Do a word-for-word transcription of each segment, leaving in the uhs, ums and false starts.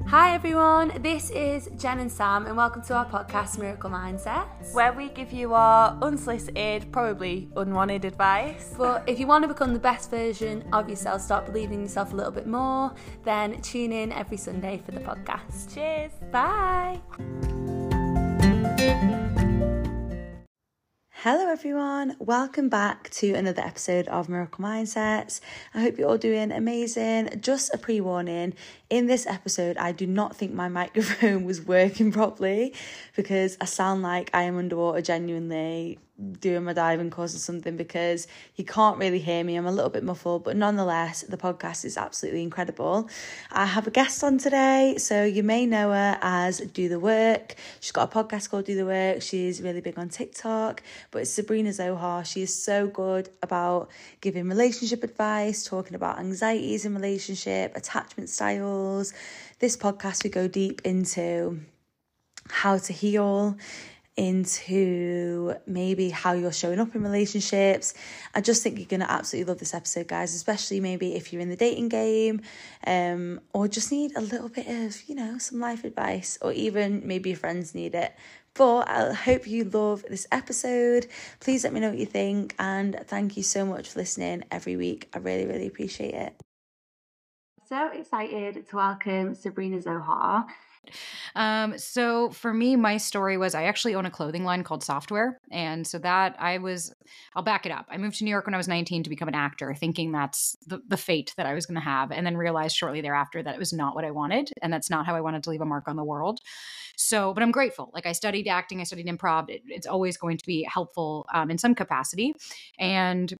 Hi everyone, this is Jen and Sam and welcome to our podcast Miracle Mindsets, where we give you our unsolicited, probably unwanted advice. But if you want to become the best version of yourself, start believing in yourself a little bit more, then tune in every Sunday for the podcast. Cheers. Bye. Hello everyone, welcome back to another episode of Miracle Mindsets. I hope you're all doing amazing. Just a pre-warning, in this episode I do not think my microphone was working properly because I sound like I am underwater genuinely doing my diving course or something, because you can't really hear me. I'm a little bit muffled, but nonetheless the podcast is absolutely incredible. I have a guest on today, so you may know her as Do the Work. She's got a podcast called Do the Work. She's really big on TikTok, but it's Sabrina Zohar. She is so good about giving relationship advice, talking about anxieties in relationship, attachment styles. This podcast we go deep into how to heal, into maybe how you're showing up in relationships. I just think you're going to absolutely love this episode, guys, especially maybe if you're in the dating game um, or just need a little bit of, you know, some life advice, or even maybe your friends need it. But I hope you love this episode. Please let me know what you think, and thank you so much for listening every week. I really, really appreciate it. So excited to welcome Sabrina Zohar. Um, so for me, my story was I actually own a clothing line called Softwear. And so that I was, I'll back it up. I moved to New York when I was nineteen to become an actor, thinking that's the, the fate that I was going to have. And then realized shortly thereafter that it was not what I wanted. And that's not how I wanted to leave a mark on the world. So, but I'm grateful. Like I studied acting, I studied improv. It, it's always going to be helpful um, in some capacity. And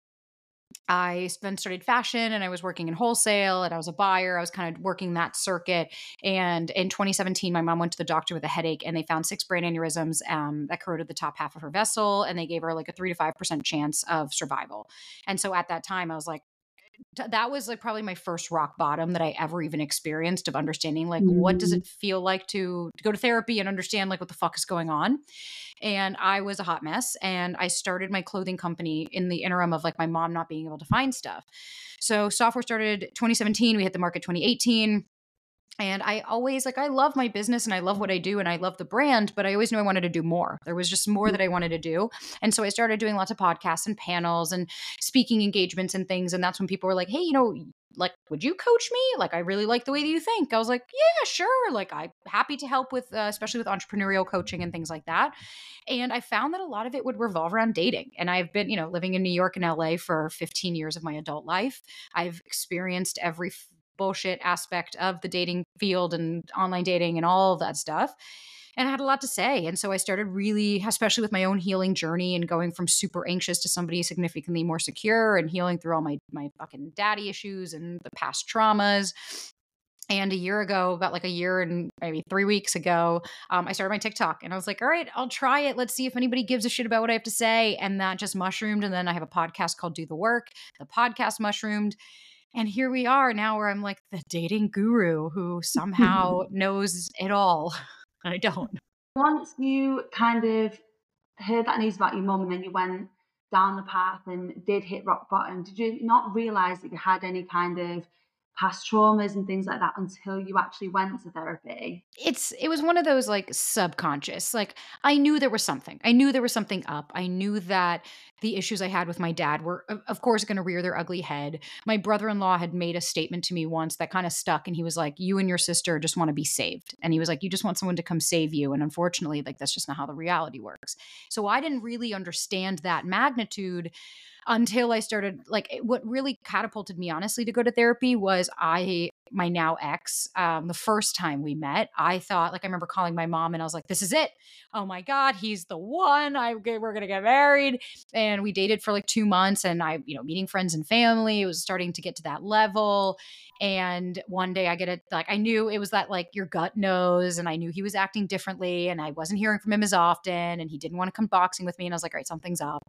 I then studied fashion, and I was working in wholesale, and I was a buyer. I was kind of working that circuit. And in twenty seventeen, my mom went to the doctor with a headache, and they found six brain aneurysms um, that corroded the top half of her vessel. And they gave her like a three to five percent chance of survival. And so at that time I was like, that was like probably my first rock bottom that I ever even experienced, of understanding like, mm-hmm. what does it feel like to, to go to therapy and understand like what the fuck is going on. And I was a hot mess, and I started my clothing company in the interim of like my mom not being able to find stuff. So Softwear started twenty seventeen. We hit the market twenty eighteen. And I always like, I love my business and I love what I do and I love the brand, but I always knew I wanted to do more. There was just more that I wanted to do. And so I started doing lots of podcasts and panels and speaking engagements and things. And that's when people were like, hey, you know, like, would you coach me? Like, I really like the way that you think. I was like, yeah, sure. Like, I'm happy to help with, uh, especially with entrepreneurial coaching and things like that. And I found that a lot of it would revolve around dating. And I've been, you know, living in New York and L A for fifteen years of my adult life. I've experienced every f- bullshit aspect of the dating field and online dating and all of that stuff. And I had a lot to say. And so I started really, especially with my own healing journey and going from super anxious to somebody significantly more secure, and healing through all my, my fucking daddy issues and the past traumas. And a year ago, about like a year and maybe three weeks ago, um, I started my TikTok, and I was like, all right, I'll try it. Let's see if anybody gives a shit about what I have to say. And that just mushroomed. And then I have a podcast called Do the Work. The podcast mushroomed. And here we are now, where I'm like the dating guru who somehow knows it all. I don't. Once you kind of heard that news about your mum, and then you went down the path and did hit rock bottom, did you not realize that you had any kind of past traumas and things like that until you actually went to therapy? It's, it was one of those like subconscious, like I knew there was something, I knew there was something up. I knew that the issues I had with my dad were, of course, going to rear their ugly head. My brother-in-law had made a statement to me once that kind of stuck. And he was like, you and your sister just want to be saved. And he was like, you just want someone to come save you. And unfortunately, like, that's just not how the reality works. So I didn't really understand that magnitude until I started, like, what really catapulted me, honestly, to go to therapy was I, my now ex, um, the first time we met, I thought, like, I remember calling my mom and I was like, this is it. Oh my God, he's the one. I, we're going to get married. And we dated for like two months and I, you know, meeting friends and family, it was starting to get to that level. And one day I get it, like, I knew it was that, like, your gut knows. And I knew he was acting differently and I wasn't hearing from him as often. And he didn't want to come boxing with me. And I was like, all right, something's up.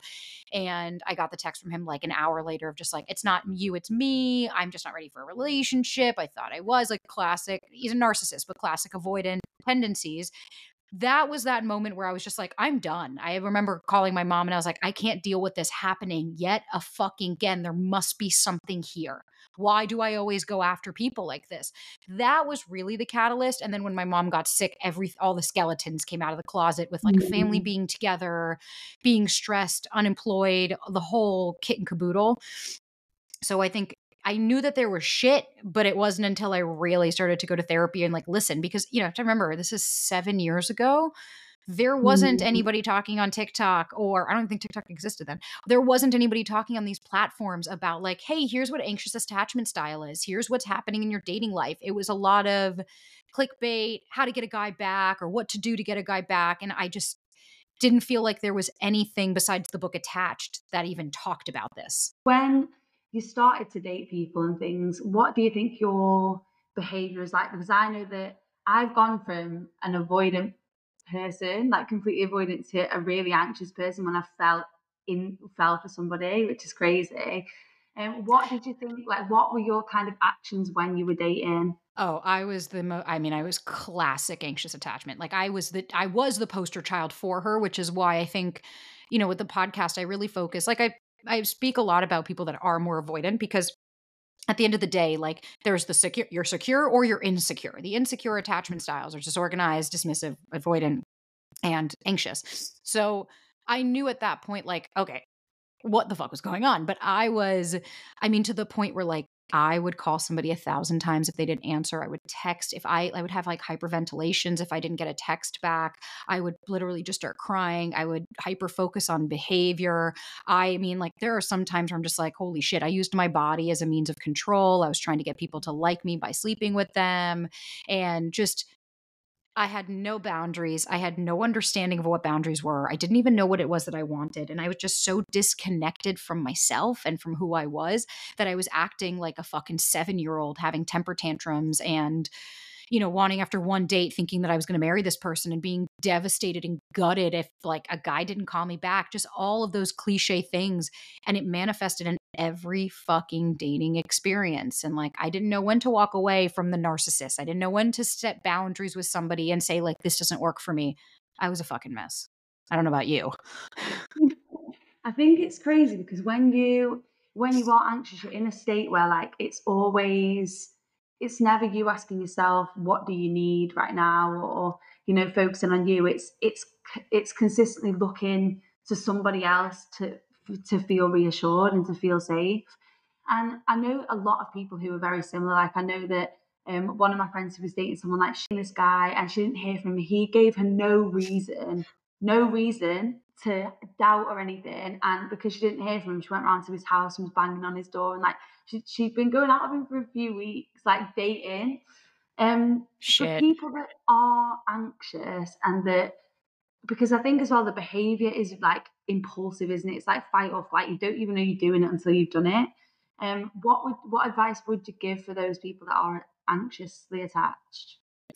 And I got the text from him like an hour later of just like, it's not you, it's me. I'm just not ready for a relationship. I thought I was, like, classic. He's a narcissist, but classic avoidant tendencies. that was that moment where I was just like, I'm done. I remember calling my mom and I was like, I can't deal with this happening yet a fucking again. There must be something here. Why do I always go after people like this? That was really the catalyst. And then when my mom got sick, every all the skeletons came out of the closet with like family being together, being stressed, unemployed, the whole kit and caboodle. So I think I knew that there was shit, but it wasn't until I really started to go to therapy and like listen, because you know, I have to remember this is seven years ago. There wasn't anybody talking on TikTok, or I don't think TikTok existed then. There wasn't anybody talking on these platforms about like, hey, here's what anxious attachment style is. Here's what's happening in your dating life. It was a lot of clickbait, how to get a guy back or what to do to get a guy back. And I just didn't feel like there was anything besides the book Attached that even talked about this. When you started to date people and things, what do you think your behavior is like? Because I know that I've gone from an avoidant person, like completely avoidant, to a really anxious person when I felt in fell for somebody, which is crazy. And um, what did you think, like what were your kind of actions when you were dating? Oh, I was the mo- I mean, I was classic anxious attachment. Like I was the I was the poster child for her, which is why I think, you know, with the podcast I really focus. Like I I speak a lot about people that are more avoidant, because at the end of the day, like there's the secure, you're secure or you're insecure. The insecure attachment styles are disorganized, dismissive, avoidant, and anxious. So I knew at that point, like, okay, what the fuck was going on? But I was, I mean, to the point where like I would call somebody a thousand times if they didn't answer. I would text if I, I would have like hyperventilations if I didn't get a text back. I would literally just start crying. I would hyper focus on behavior. I mean, like there are some times where I'm just like, holy shit, I used my body as a means of control. I was trying to get people to like me by sleeping with them, and just I had no boundaries. I had no understanding of what boundaries were. I didn't even know what it was that I wanted. And I was just so disconnected from myself and from who I was that I was acting like a fucking seven-year-old, having temper tantrums and, you know, wanting after one date, thinking that I was going to marry this person and being devastated and gutted if like a guy didn't call me back, just all of those cliche things. And it manifested in every fucking dating experience. And like, I didn't know when to walk away from the narcissist. I didn't know when to set boundaries with somebody and say like, this doesn't work for me. I was a fucking mess. I don't know about you. I think it's crazy because when you, when you are anxious, you're in a state where like, it's always, it's never you asking yourself, what do you need right now? Or, you know, focusing on you. It's, it's, it's consistently looking to somebody else to, to feel reassured and to feel safe. And I know a lot of people who are very similar. Like I know that um, one of my friends who was dating someone, like she this guy, and she didn't hear from him. He gave her no reason, no reason to doubt or anything. And because she didn't hear from him, she went round to his house and was banging on his door. And like she, she'd been going out with him for a few weeks, like dating. Um, Shit. For people that are anxious and that, because I think as well the behavior is like impulsive, isn't it? It's like fight or flight. You don't even know you're doing it until you've done it. Um, what would what advice would you give for those people that are anxiously attached?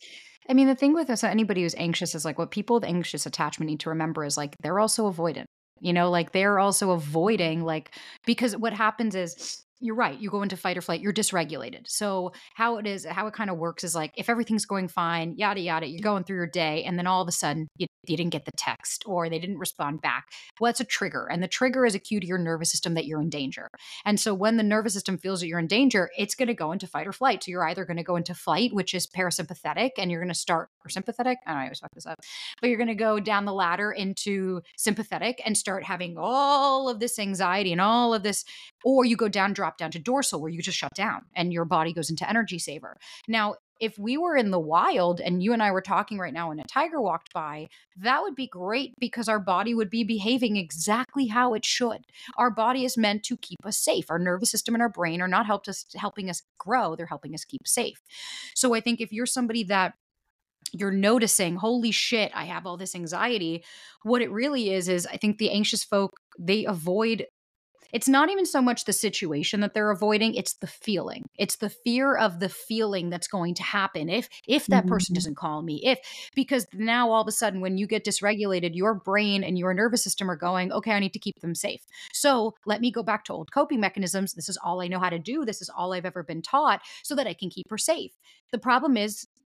I mean, the thing with this, anybody who's anxious is like what people with anxious attachment need to remember is like they're also avoidant. You know, like they're also avoiding, like, because what happens is you're right. You go into fight or flight, you're dysregulated. So how it is, how it kind of works is like if everything's going fine, yada, yada, you're going through your day. And then all of a sudden you, you didn't get the text or they didn't respond back. Well, that's a trigger. And the trigger is a cue to your nervous system that you're in danger. And so when the nervous system feels that you're in danger, it's going to go into fight or flight. So you're either going to go into flight, which is parasympathetic, and you're going to start, or sympathetic. I don't know, I always fuck this up, but you're going to go down the ladder into sympathetic and start having all of this anxiety and all of this, or you go down, drop down to dorsal where you just shut down and your body goes into energy saver. Now, if we were in the wild and you and I were talking right now and a tiger walked by, that would be great because our body would be behaving exactly how it should. Our body is meant to keep us safe. Our nervous system and our brain are not helped us, helping us grow. They're helping us keep safe. So I think if you're somebody that you're noticing, holy shit, I have all this anxiety, what it really is, is I think the anxious folk, they avoid, it's not even so much the situation that they're avoiding, it's the feeling. It's the fear of the feeling that's going to happen if if that person Mhm. doesn't call me. If because now all of a sudden when you get dysregulated, your brain and your nervous system are going, okay, I need to keep them safe. So let me go back to old coping mechanisms. This is all I know how to do. This is all I've ever been taught so that I can keep her safe. The problem is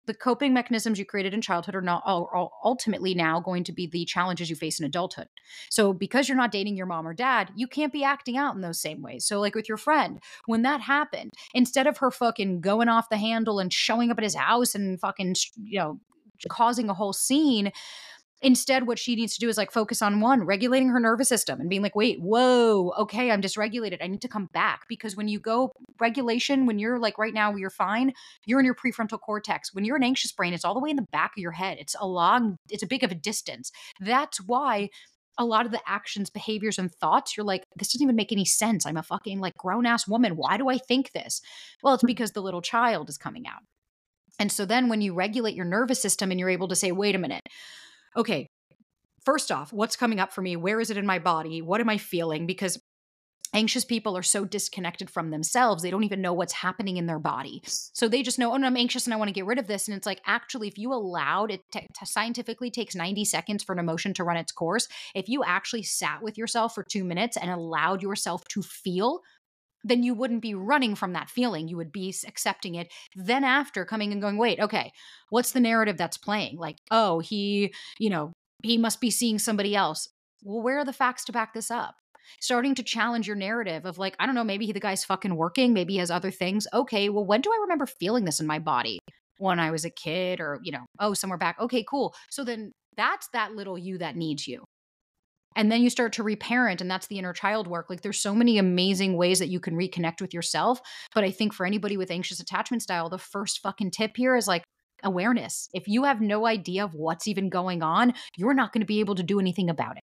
the coping mechanisms you created in childhood are not are are ultimately now going to be the challenges you face in adulthood. So because you're not dating your mom or dad, you can't be acting out in those same ways. So like with your friend, when that happened, instead of her fucking going off the handle and showing up at his house and fucking, you know, causing a whole scene, instead, what she needs to do is like focus on one, regulating her nervous system and being like, wait, whoa, okay, I'm dysregulated. I need to come back. Because when you go regulation, when you're like right now, you're fine, you're in your prefrontal cortex. When you're an anxious brain, it's all the way in the back of your head. It's a long, it's a big of a distance. That's why a lot of the actions, behaviors, and thoughts, you're like, this doesn't even make any sense. I'm a fucking like grown ass woman. Why do I think this? Well, it's because the little child is coming out. And so then when you regulate your nervous system and you're able to say, wait a minute, okay, first off, what's coming up for me? Where is it in my body? What am I feeling? Because anxious people are so disconnected from themselves, they don't even know what's happening in their body. So they just know, oh, no, I'm anxious and I want to get rid of this. And it's like, actually, if you allowed it to, to scientifically takes ninety seconds for an emotion to run its course. If you actually sat with yourself for two minutes and allowed yourself to feel, then you wouldn't be running from that feeling. You would be accepting it. Then after coming and going, wait, okay, what's the narrative that's playing? Like, oh, he, you know, he must be seeing somebody else. Well, where are the facts to back this up? Starting to challenge your narrative of like, I don't know, maybe the guy's fucking working. Maybe he has other things. Okay, well, when do I remember feeling this in my body? When I was a kid or, you know, oh, somewhere back. Okay, cool. So then that's that little you that needs you. And then you start to reparent, and that's the inner child work. Like there's so many amazing ways that you can reconnect with yourself. But I think for anybody with anxious attachment style, the first fucking tip here is like awareness. If you have no idea of what's even going on, you're not going to be able to do anything about it.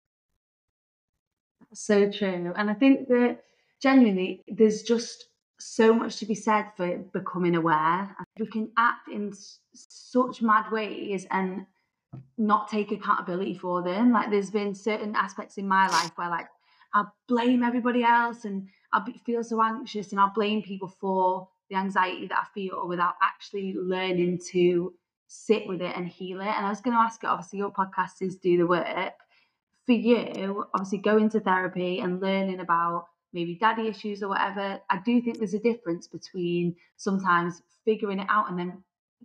So true. And I think that genuinely there's just so much to be said for becoming aware. We can act in s- such mad ways and not take accountability for them. Like there's been certain aspects in my life where like I'll blame everybody else and I'll be, feel so anxious and I'll blame people for the anxiety that I feel without actually learning to sit with it and heal it. And I was going to ask you, obviously your podcast is Do the Work. For you, obviously going to therapy and learning about maybe daddy issues or whatever, I do think there's a difference between sometimes figuring it out and then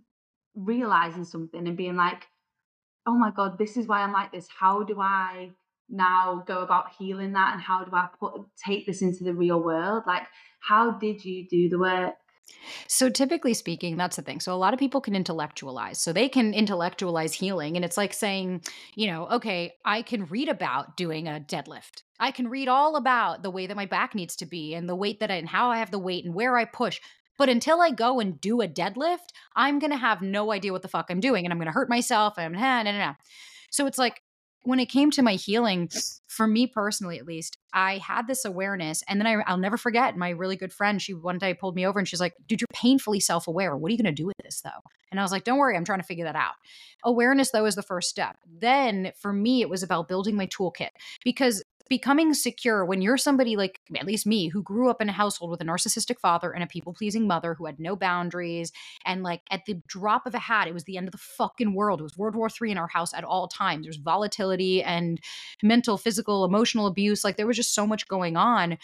realizing something and being like, oh my God, this is why I'm like this. How do I now go about healing that? And how do I put take this into the real world? Like, how did you do the work? So typically speaking, that's the thing. So a lot of people can intellectualize. So they can intellectualize healing. And it's like saying, you know, okay, I can read about doing a deadlift. I can read all about the way that my back needs to be and the weight that I, and how I have the weight and where I push. But until I go and do a deadlift, I'm going to have no idea what the fuck I'm doing. And I'm going to hurt myself. And nah, nah, nah, nah. So it's like, when it came to my healing, for me personally, at least, I had this awareness. And then I, I'll never forget my really good friend. She one day pulled me over and she's like, dude, you're painfully self-aware. What are you going to do with this though? And I was like, don't worry, I'm trying to figure that out. Awareness though is the first step. Then for me, it was about building my toolkit, because becoming secure when you're somebody like, at least me, who grew up in a household with a narcissistic father and a people-pleasing mother who had no boundaries. And like at the drop of a hat, it was the end of the fucking world. It was World War Three in our house at all times. There's volatility and mental, physical, emotional abuse. Like there was just so much going on.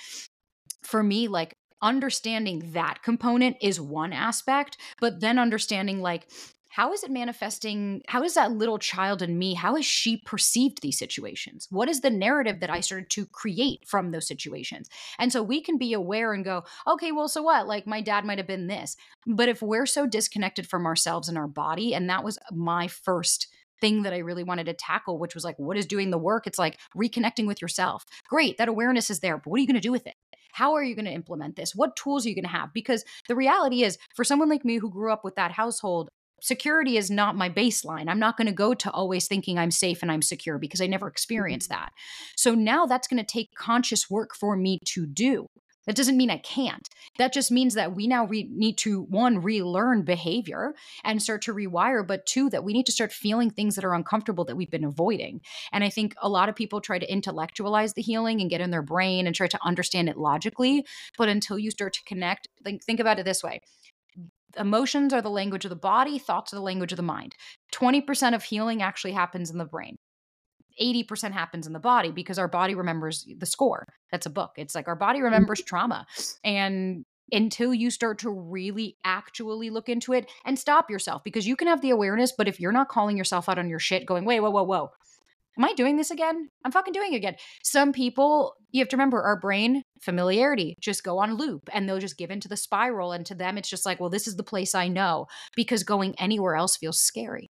For me, like understanding that component is one aspect, but then understanding like, how is it manifesting? How is that little child in me? How has she perceived these situations? What is the narrative that I started to create from those situations? And so we can be aware and go, okay, well, so what? Like my dad might have been this. But if we're so disconnected from ourselves and our body, and that was my first thing that I really wanted to tackle, which was like, what is doing the work? It's like reconnecting with yourself. Great, that awareness is there, but what are you going to do with it? How are you going to implement this? What tools are you going to have? Because the reality is, for someone like me who grew up with that household, security is not my baseline. I'm not going to go to always thinking I'm safe and I'm secure because I never experienced that. So now that's going to take conscious work for me to do. That doesn't mean I can't. That just means that we now re- need to, one, relearn behavior and start to rewire, but two, that we need to start feeling things that are uncomfortable that we've been avoiding. And I think a lot of people try to intellectualize the healing and get in their brain and try to understand it logically. But until you start to connect, think, think about it this way. Emotions are the language of the body. Thoughts are the language of the mind. twenty percent of healing actually happens in the brain. eighty percent happens in the body because our body remembers the score. That's a book. It's like our body remembers trauma. And until you start to really actually look into it and stop yourself, because you can have the awareness, but if you're not calling yourself out on your shit going, wait, whoa, whoa, whoa, am I doing this again? I'm fucking doing it again. Some people, you have to remember, our brain, familiarity, just go on loop and they'll just give into the spiral. And to them, it's just like, well, this is the place I know, because going anywhere else feels scary.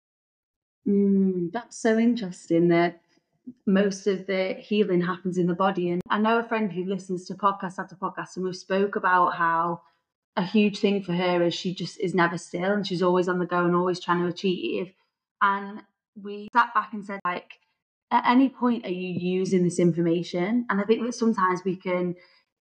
Mm, that's so interesting that most of the healing happens in the body. And I know a friend who listens to podcast after podcast, and we've spoke about how a huge thing for her is she just is never still, and she's always on the go and always trying to achieve. And we sat back and said, like, at any point are you using this information? And I think that sometimes we can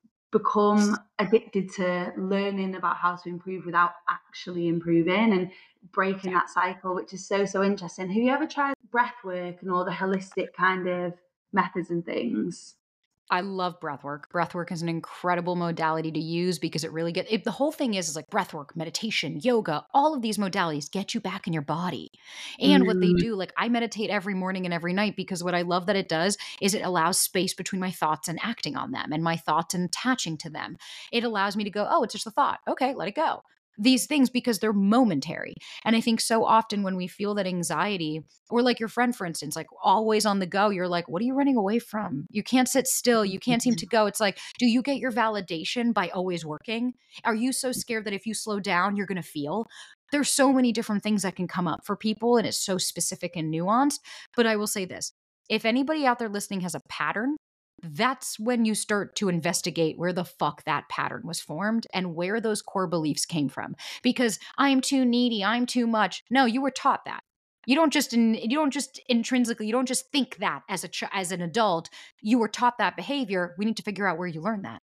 become addicted to learning about how to improve without actually improving and breaking that cycle, which is so, so interesting. Have you ever tried breath work and all the holistic kind of methods and things? I love breathwork. Breathwork is an incredible modality to use because it really gets it, the whole thing is, is like breathwork, meditation, yoga, all of these modalities get you back in your body. And mm. what they do, like I meditate every morning and every night, because what I love that it does is it allows space between my thoughts and acting on them, and my thoughts and attaching to them. It allows me to go, oh, it's just a thought. Okay, let it go. These things, because they're momentary. And I think so often when we feel that anxiety, or like your friend, for instance, like always on the go, you're like, what are you running away from? You can't sit still. You can't seem to go. It's like, do you get your validation by always working? Are you so scared that if you slow down, you're going to feel? There's so many different things that can come up for people, and it's so specific and nuanced. But I will say this, if anybody out there listening has a pattern, that's when you start to investigate where the fuck that pattern was formed and where those core beliefs came from. Because I'm too needy, I'm too much. No, you were taught that. You don't just in, you don't just intrinsically, you don't just think that as a ch- as an adult. You were taught that behavior. We need to figure out where you learned that.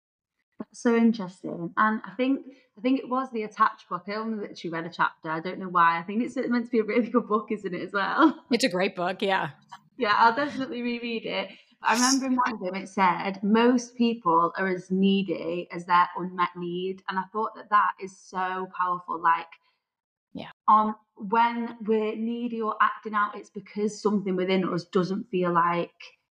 That's so interesting. And I think I think it was the Attached book. I only literally read a chapter. I don't know why. I think it's meant to be a really good book, isn't it, as well? It's a great book, yeah. Yeah, I'll definitely reread it. I remember in one of them it said most people are as needy as their unmet need, and I thought that that is so powerful. Like, yeah, on when we're needy or acting out, it's because something within us doesn't feel like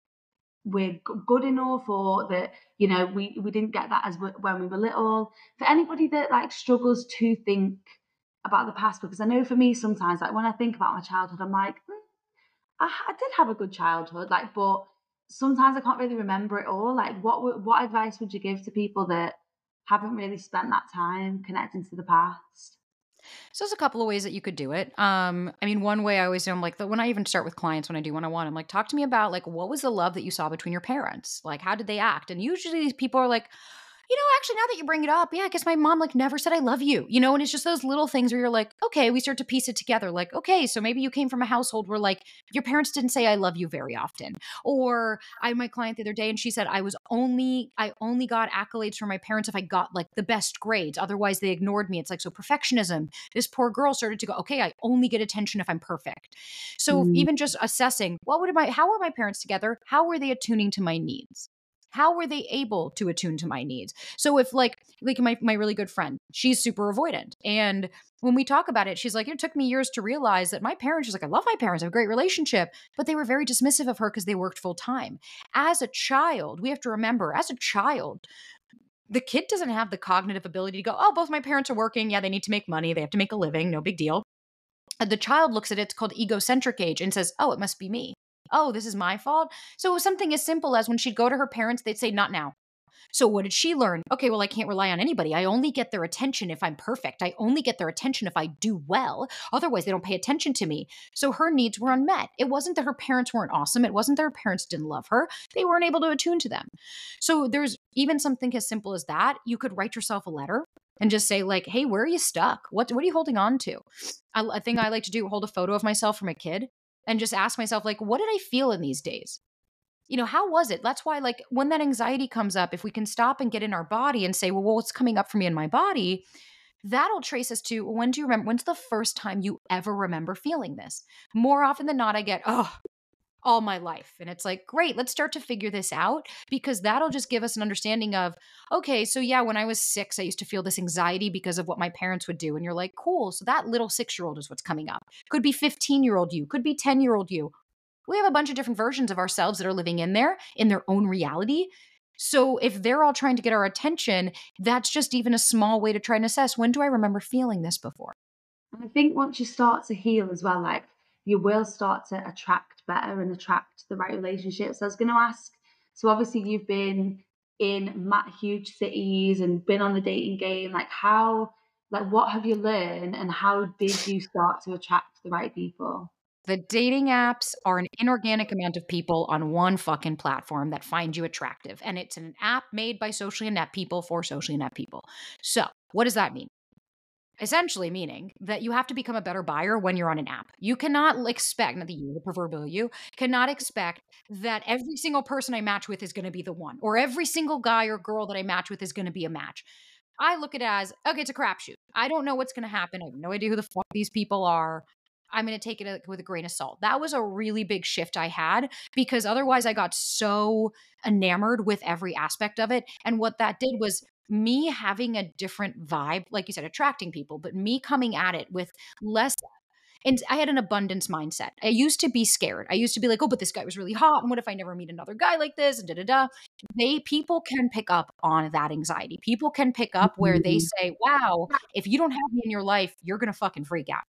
we're good enough, or that, you know, we we didn't get that as when we were little. For anybody that like struggles to think about the past, because I know for me sometimes, like when I think about my childhood, I'm like, mm, I, I did have a good childhood, like, but sometimes I can't really remember it all. Like, what what advice would you give to people that haven't really spent that time connecting to the past? So there's a couple of ways that you could do it. Um, I mean, one way I always do, I'm like, the, when I even start with clients, when I do one-on-one, I'm like, talk to me about like, what was the love that you saw between your parents? Like, how did they act? And usually these people are like, you know, actually, now that you bring it up, yeah, I guess my mom like never said I love you, you know, and it's just those little things where you're like, okay, we start to piece it together. Like, okay, so maybe you came from a household where like your parents didn't say I love you very often. Or I had my client the other day and she said, I was only, I only got accolades from my parents if I got like the best grades. Otherwise they ignored me. It's like, so perfectionism, this poor girl started to go, okay, I only get attention if I'm perfect. So Mm. even just assessing, what would my, how were my parents together? How were they attuning to my needs? How were they able to attune to my needs? So if like, like my, my really good friend, she's super avoidant. And when we talk about it, she's like, it took me years to realize that my parents, she's like, I love my parents, I have a great relationship, but they were very dismissive of her because they worked full time. As a child, we have to remember, as a child, the kid doesn't have the cognitive ability to go, oh, both my parents are working. Yeah, they need to make money. They have to make a living. No big deal. The child looks at it, it's called egocentric age, and says, oh, it must be me. Oh, this is my fault. So it was something as simple as when she'd go to her parents, they'd say, not now. So what did she learn? Okay, well, I can't rely on anybody. I only get their attention if I'm perfect. I only get their attention if I do well. Otherwise, they don't pay attention to me. So her needs were unmet. It wasn't that her parents weren't awesome. It wasn't that her parents didn't love her. They weren't able to attune to them. So there's even something as simple as that. You could write yourself a letter and just say like, hey, where are you stuck? What, what are you holding on to? I, a thing I like to do, hold a photo of myself from a kid and just ask myself, like, what did I feel in these days? You know, how was it? That's why, like, when that anxiety comes up, if we can stop and get in our body and say, well, well, what's coming up for me in my body? That'll trace us to, when do you remember, when's the first time you ever remember feeling this? More often than not, I get, oh, all my life. And it's like, great, let's start to figure this out, because that'll just give us an understanding of, okay, so yeah, when I was six, I used to feel this anxiety because of what my parents would do. And you're like, cool. So that little six-year-old is what's coming up. Could be fifteen-year-old you, could be ten-year-old you. We have a bunch of different versions of ourselves that are living in there in their own reality. So if they're all trying to get our attention, that's just even a small way to try and assess, when do I remember feeling this before? And I think once you start to heal as well, like you will start to attract better and attract the right relationships. I was going to ask, so obviously you've been in ma- huge cities and been on the dating game. Like how, like what have you learned, and how did you start to attract the right people? The dating apps are an inorganic amount of people on one fucking platform that find you attractive. And it's an app made by socially inept people for socially inept people. So, what does that mean? Essentially meaning that you have to become a better buyer when you're on an app. You cannot expect, not the you, the proverbial you, cannot expect that every single person I match with is going to be the one, or every single guy or girl that I match with is going to be a match. I look at it as, okay, it's a crapshoot. I don't know what's going to happen. I have no idea who the fuck these people are. I'm going to take it with a grain of salt. That was a really big shift I had, because otherwise I got so enamored with every aspect of it. And what that did was me having a different vibe, like you said, attracting people, but me coming at it with less. And I had an abundance mindset. I used to be scared. I used to be like, oh, but this guy was really hot. And what if I never meet another guy like this? And da da da. They people can pick up on that anxiety. People can pick up where they Mhm. say, wow, if you don't have me in your life, you're gonna fucking freak out.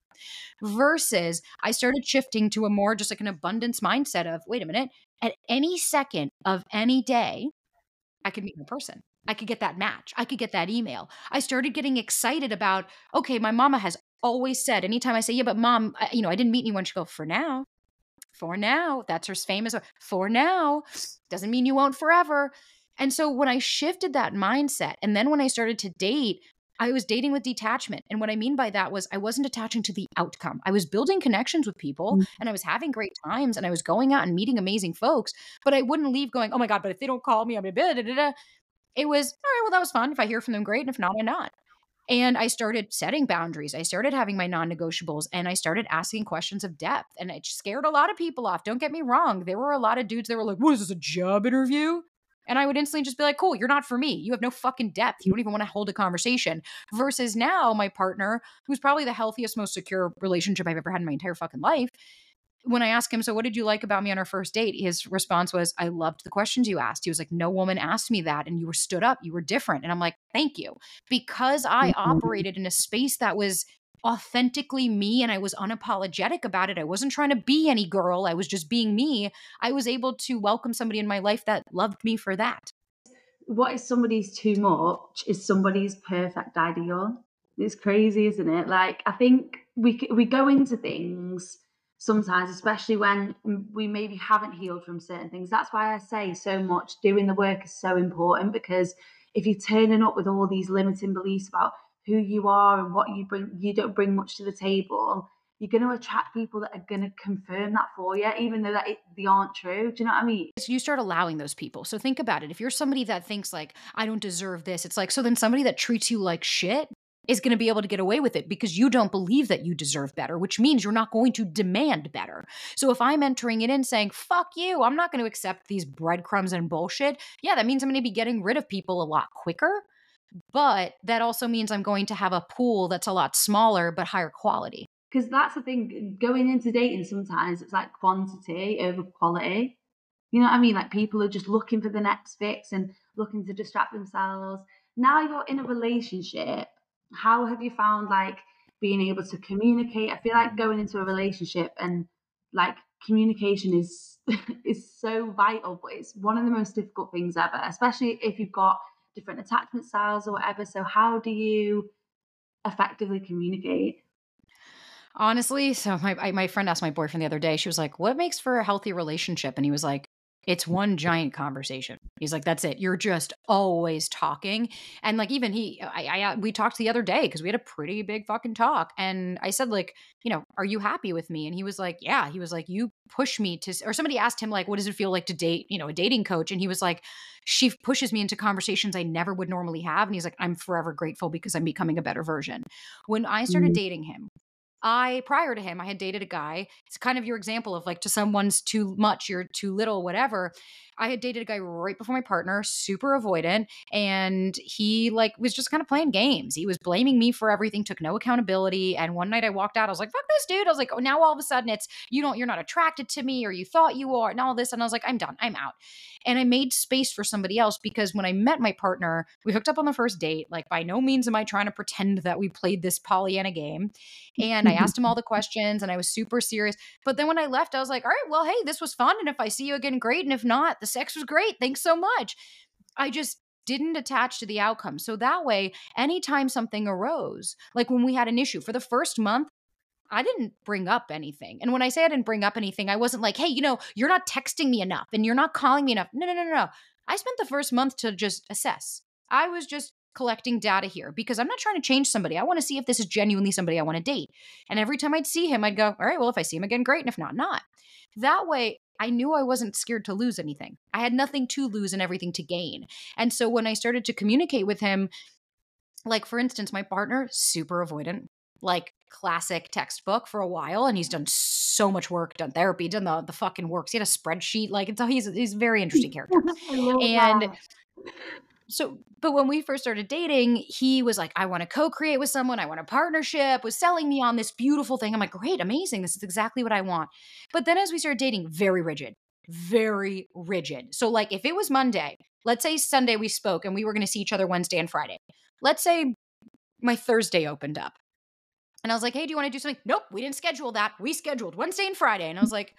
Versus I started shifting to a more just like an abundance mindset of, wait a minute, at any second of any day, I could meet a person. I could get that match. I could get that email. I started getting excited about, okay, my mama has always said, anytime I say, yeah, but mom, I, you know, I didn't meet anyone, she go, for now, for now. That's her famous, for now. Doesn't mean you won't forever. And so when I shifted that mindset, and then when I started to date, I was dating with detachment. And what I mean by that was I wasn't attaching to the outcome. I was building connections with people and I was having great times and I was going out and meeting amazing folks, but I wouldn't leave going, oh my God, but if they don't call me, I'm a bit, da, da, da. It was, all right, well, that was fun. If I hear from them, great. And if not, I'm not. And I started setting boundaries. I started having my non negotiables and I started asking questions of depth. And it scared a lot of people off. Don't get me wrong. There were a lot of dudes that were like, what is this, a job interview? And I would instantly just be like, cool, you're not for me. You have no fucking depth. You don't even want to hold a conversation. Versus now, my partner, who's probably the healthiest, most secure relationship I've ever had in my entire fucking life, when I asked him, so what did you like about me on our first date? His response was, I loved the questions you asked. He was like, no woman asked me that. And you were stood up. You were different. And I'm like, thank you. Because I Mhm. operated in a space that was authentically me and I was unapologetic about it. I wasn't trying to be any girl. I was just being me. I was able to welcome somebody in my life that loved me for that. What is somebody's too much is somebody's perfect ideal. It's crazy, isn't it? Like I think we we go into things sometimes, especially when we maybe haven't healed from certain things. That's why I say so much doing the work is so important, because if you're turning up with all these limiting beliefs about who you are and what you bring, you don't bring much to the table. You're going to attract people that are going to confirm that for you, even though that it, they aren't true. Do you know what I mean? So you start allowing those people. So think about it. If you're somebody that thinks like, I don't deserve this, it's like, so then somebody that treats you like shit is going to be able to get away with it because you don't believe that you deserve better, which means you're not going to demand better. So if I'm entering it in saying, fuck you, I'm not going to accept these breadcrumbs and bullshit. Yeah, that means I'm going to be getting rid of people a lot quicker. But that also means I'm going to have a pool that's a lot smaller, but higher quality. Because that's the thing, going into dating sometimes it's like quantity over quality. You know what I mean? Like people are just looking for the next fix and looking to distract themselves. Now you're in a relationship. How have you found like being able to communicate? I feel like going into a relationship and like communication is is so vital, but it's one of the most difficult things ever, especially if you've got different attachment styles or whatever. So how do you effectively communicate? Honestly, so my I, my friend asked my boyfriend the other day. She was like, "What makes for a healthy relationship?" And he was like, "It's one giant conversation." He's like, "That's it. You're just always talking." And like even he, I, I uh, we talked the other day because we had a pretty big fucking talk. And I said like, you know, are you happy with me? And he was like, yeah. He was like, you push me to. Or somebody asked him like, what does it feel like to date? You know, a dating coach. And he was like, she pushes me into conversations I never would normally have. And he's like, I'm forever grateful because I'm becoming a better version. When I started Mm. dating him, I, prior to him, I had dated a guy. It's kind of your example of like, to someone's too much, you're too little, whatever. I had dated a guy right before my partner, super avoidant, and he like was just kind of playing games. He was blaming me for everything, took no accountability. And one night I walked out, I was like, fuck this dude. I was like, oh, now all of a sudden it's, you don't, you're not attracted to me, or you thought you are, and all this. And I was like, I'm done, I'm out. And I made space for somebody else, because when I met my partner, we hooked up on the first date. Like, by no means am I trying to pretend that we played this Pollyanna game. And I asked him all the questions, and I was super serious. But then when I left, I was like, all right, well, hey, this was fun. And if I see you again, great. And if not, the sex was great. Thanks so much. I just didn't attach to the outcome. So that way, anytime something arose, like when we had an issue for the first month, I didn't bring up anything. And when I say I didn't bring up anything, I wasn't like, hey, you know, you're not texting me enough and you're not calling me enough. No, no, no, no, no. I spent the first month to just assess. I was just collecting data here, because I'm not trying to change somebody. I want to see if this is genuinely somebody I want to date. And every time I'd see him, I'd go, all right, well, if I see him again, great. And if not, not. That way, I knew I wasn't scared to lose anything. I had nothing to lose and everything to gain. And so when I started to communicate with him, like, for instance, my partner, super avoidant, like classic textbook for a while. And he's done so much work, done therapy, done the, the fucking works. He had a spreadsheet. Like, it's, he's, he's a very interesting character. And that. so, but when we first started dating, he was like, I want to co-create with someone. I want a partnership, was selling me on this beautiful thing. I'm like, great, amazing. This is exactly what I want. But then as we started dating, very rigid, very rigid. So like, if it was Monday, let's say Sunday we spoke and we were going to see each other Wednesday and Friday. Let's say my Thursday opened up and I was like, hey, do you want to do something? Nope, we didn't schedule that. We scheduled Wednesday and Friday. And I was like,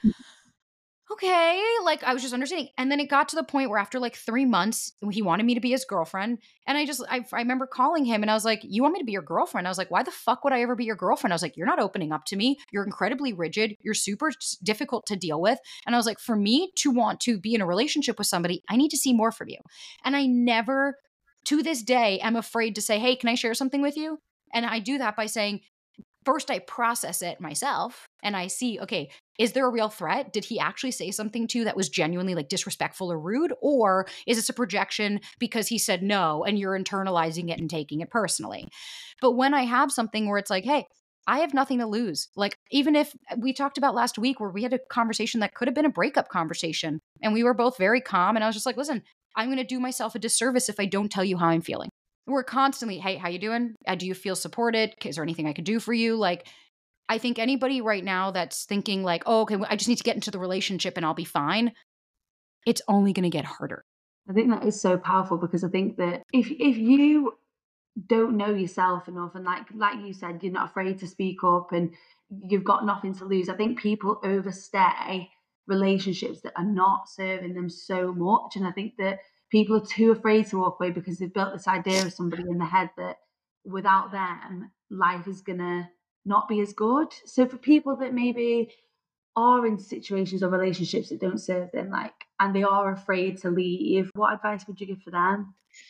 okay, like I was just understanding. And then it got to the point where after like three months, he wanted me to be his girlfriend. And I just, I, I remember calling him and I was like, you want me to be your girlfriend? I was like, why the fuck would I ever be your girlfriend? I was like, you're not opening up to me. You're incredibly rigid. You're super difficult to deal with. And I was like, for me to want to be in a relationship with somebody, I need to see more from you. And I never, to this day, am afraid to say, hey, can I share something with you? And I do that by saying, first, I process it myself and I see, okay, is there a real threat? Did he actually say something to you that was genuinely like disrespectful or rude? Or is this a projection because he said no and you're internalizing it and taking it personally? But when I have something where it's like, hey, I have nothing to lose. Like, even if we talked about last week where we had a conversation that could have been a breakup conversation and we were both very calm. And I was just like, listen, I'm going to do myself a disservice if I don't tell you how I'm feeling. We're constantly, hey, how you doing? Uh, do you feel supported? Is there anything I could do for you? Like, I think anybody right now that's thinking like, oh, okay, I just need to get into the relationship and I'll be fine. It's only going to get harder. I think that is so powerful, because I think that if if you don't know yourself enough, and like like you said, you're not afraid to speak up and you've got nothing to lose, I think people overstay relationships that are not serving them so much. And I think that people are too afraid to walk away because they've built this idea of somebody in their head that without them, life is going to not be as good. So for people that maybe are in situations or relationships that don't serve them, like, and they are afraid to leave, what advice would you give for them?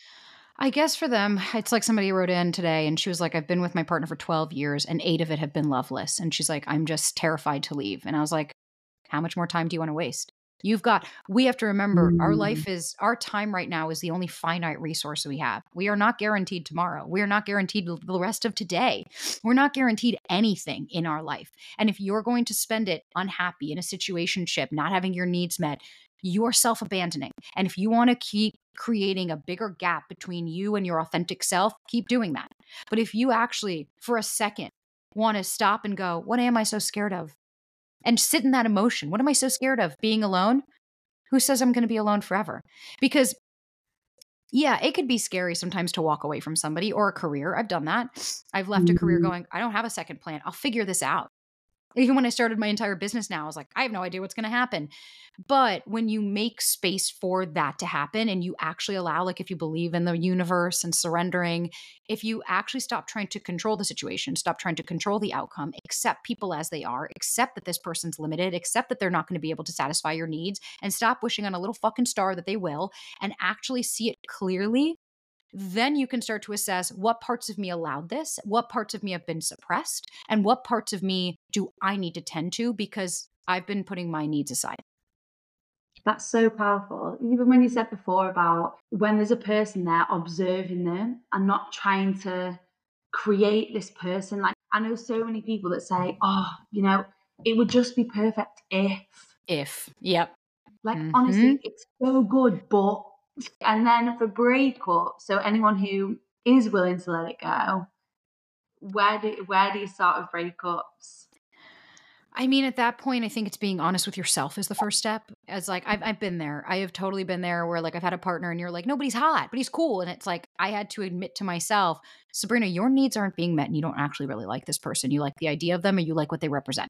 I guess for them, it's like somebody wrote in today and she was like, I've been with my partner for twelve years and eight of it have been loveless. And she's like, I'm just terrified to leave. And I was like, how much more time do you want to waste? You've got, we have to remember Mm. our life is, our time right now is the only finite resource we have. We are not guaranteed tomorrow. We are not guaranteed the rest of today. We're not guaranteed anything in our life. And if you're going to spend it unhappy in a situationship, not having your needs met, you're self-abandoning. And if you want to keep creating a bigger gap between you and your authentic self, keep doing that. But if you actually, for a second, want to stop and go, what am I so scared of? And sit in that emotion. What am I so scared of? Being alone? Who says I'm going to be alone forever? Because yeah, it could be scary sometimes to walk away from somebody or a career. I've done that. I've left a career going, I don't have a second plan. I'll figure this out. Even when I started my entire business now, I was like, I have no idea what's going to happen. But when you make space for that to happen and you actually allow, like if you believe in the universe and surrendering, if you actually stop trying to control the situation, stop trying to control the outcome, accept people as they are, accept that this person's limited, accept that they're not going to be able to satisfy your needs, and stop wishing on a little fucking star that they will, and actually see it clearly, then you can start to assess what parts of me allowed this, what parts of me have been suppressed, and what parts of me do I need to tend to because I've been putting my needs aside. That's so powerful. Even when you said before about when there's a person there, observing them and not trying to create this person. Like, I know so many people that say, oh, you know, it would just be perfect if. If, yep. Like, Mhm. honestly, it's so good, but, and then for breakup, so anyone who is willing to let it go, where do, where do you start with breakups? I mean, at that point, I think it's being honest with yourself is the first step. As like, I've, I've been there. I have totally been there where like I've had a partner and you're like, nobody's hot, but he's cool. And it's like, I had to admit to myself, Sabrina, your needs aren't being met and you don't actually really like this person. You like the idea of them and you like what they represent.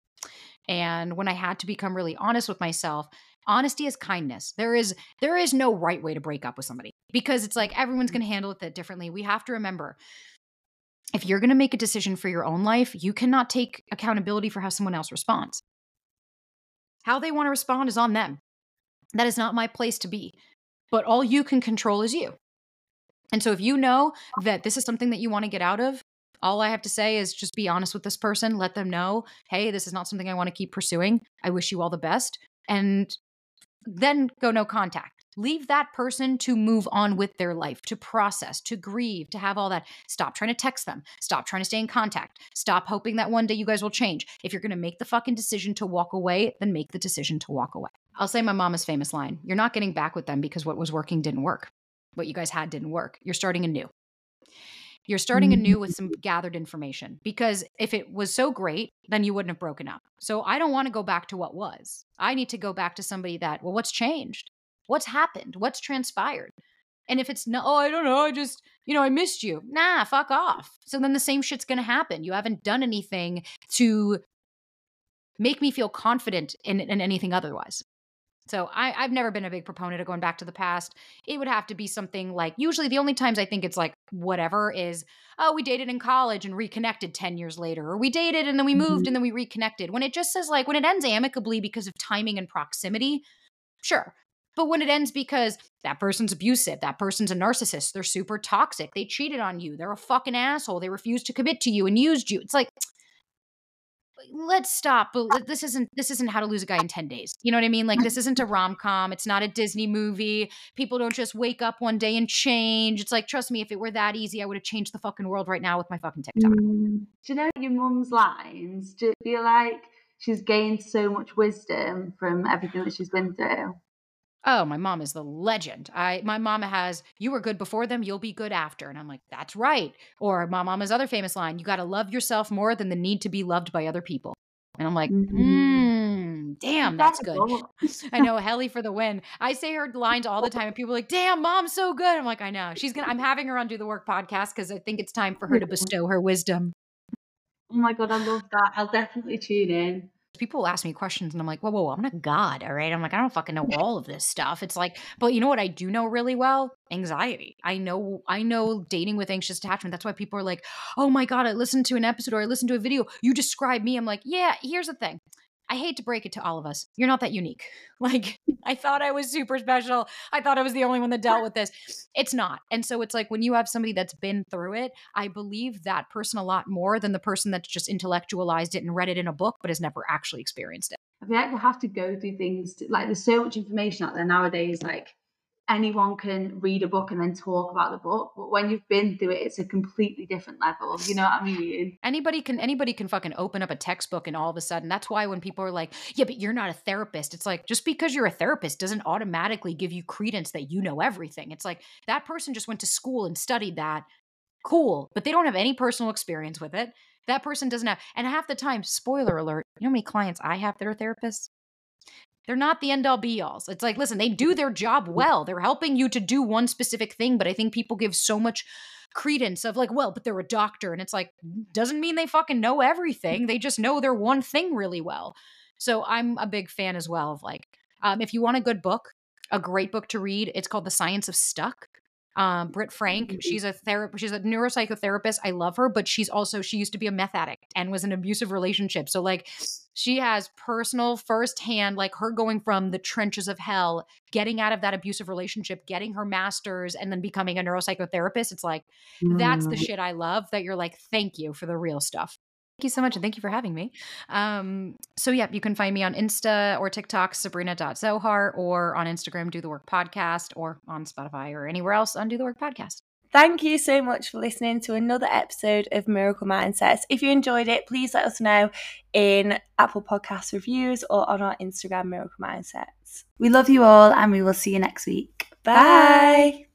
And when I had to become really honest with myself, honesty is kindness. There is, there is no right way to break up with somebody because it's like, everyone's going to handle it that differently. We have to remember, if you're going to make a decision for your own life, you cannot take accountability for how someone else responds. How they want to respond is on them. That is not my place to be. But all you can control is you. And so if you know that this is something that you want to get out of, all I have to say is just be honest with this person. Let them know, hey, this is not something I want to keep pursuing. I wish you all the best. And then go no contact. Leave that person to move on with their life, to process, to grieve, to have all that. Stop trying to text them. Stop trying to stay in contact. Stop hoping that one day you guys will change. If you're going to make the fucking decision to walk away, then make the decision to walk away. I'll say my mama's famous line. You're not getting back with them because what was working didn't work. What you guys had didn't work. You're starting anew. You're starting anew with some gathered information because if it was so great, then you wouldn't have broken up. So I don't want to go back to what was. I need to go back to somebody that, well, what's changed? What's happened? What's transpired? And if it's no, oh, I don't know. I just, you know, I missed you. Nah, fuck off. So then the same shit's going to happen. You haven't done anything to make me feel confident in, in anything otherwise. So I, I've never been a big proponent of going back to the past. It would have to be something like, usually the only times I think it's like whatever is, oh, we dated in college and reconnected ten years later, or we dated and then we moved and then we reconnected. When it just says like, when it ends amicably because of timing and proximity, sure. But when it ends because that person's abusive, that person's a narcissist, they're super toxic, they cheated on you, they're a fucking asshole, they refused to commit to you and used you. It's like, let's stop. But this isn't this isn't How to Lose a Guy in ten days. You know what I mean? Like, this isn't a rom-com. It's not a Disney movie. People don't just wake up one day and change. It's like, trust me, if it were that easy, I would have changed the fucking world right now with my fucking TikTok. Mm. Do you know your mum's lines? Do you feel like she's gained so much wisdom from everything that she's been through? Oh, my mom is the legend. I my mama has, you were good before them, you'll be good after. And I'm like, that's right. Or my mama's other famous line, you got to love yourself more than the need to be loved by other people. And I'm like, mm, damn, that's good. I know, Helly for the win. I say her lines all the time and people are like, damn, mom's so good. I'm like, I know. She's gonna, I'm having her on Do the Work podcast because I think it's time for her to bestow her wisdom. Oh my God, I love that. I'll definitely tune in. People ask me questions and I'm like, whoa, whoa, whoa, I'm not God, all right? I'm like, I don't fucking know all of this stuff. It's like, but you know what I do know really well? Anxiety. I know, I know dating with anxious attachment. That's why people are like, oh my God, I listened to an episode or I listened to a video. You describe me. I'm like, yeah, here's the thing. I hate to break it to all of us. You're not that unique. Like, I thought I was super special. I thought I was the only one that dealt with this. It's not. And so it's like when you have somebody that's been through it, I believe that person a lot more than the person that's just intellectualized it and read it in a book, but has never actually experienced it. I feel like you have to go through things. To, like, there's so much information out there nowadays. Like, anyone can read a book and then talk about the book, but when you've been through it, it's a completely different level. You know what I mean? Anybody can anybody can fucking open up a textbook and all of a sudden, that's why when people are like, yeah, but you're not a therapist. It's like, just because you're a therapist doesn't automatically give you credence that you know everything. It's like, that person just went to school and studied that. Cool. But they don't have any personal experience with it. That person doesn't have, and half the time, spoiler alert, you know how many clients I have that are therapists? They're not the end all be alls. It's like, listen, they do their job well. They're helping you to do one specific thing. But I think people give so much credence of like, well, but they're a doctor. And it's like, doesn't mean they fucking know everything. They just know their one thing really well. So I'm a big fan as well of like, um, if you want a good book, a great book to read, it's called The Science of Stuck. Um, Britt Frank, she's a therapist, she's a neuropsychotherapist. I love her, but she's also, she used to be a meth addict and was in an abusive relationship. So like, she has personal firsthand, like her going from the trenches of hell, getting out of that abusive relationship, getting her master's, and then becoming a neuropsychotherapist. It's like, mm. that's the shit I love, that you're like, thank you for the real stuff. Thank you so much. And thank you for having me. Um, so yeah, you can find me on Insta or TikTok, sabrina dot zohar, or on Instagram, Do the Work Podcast, or on Spotify or anywhere else on Do the Work Podcast. Thank you so much for listening to another episode of Miracle Mindsets. If you enjoyed it, please let us know in Apple Podcast reviews or on our Instagram, Miracle Mindsets. We love you all and we will see you next week. Bye. Bye.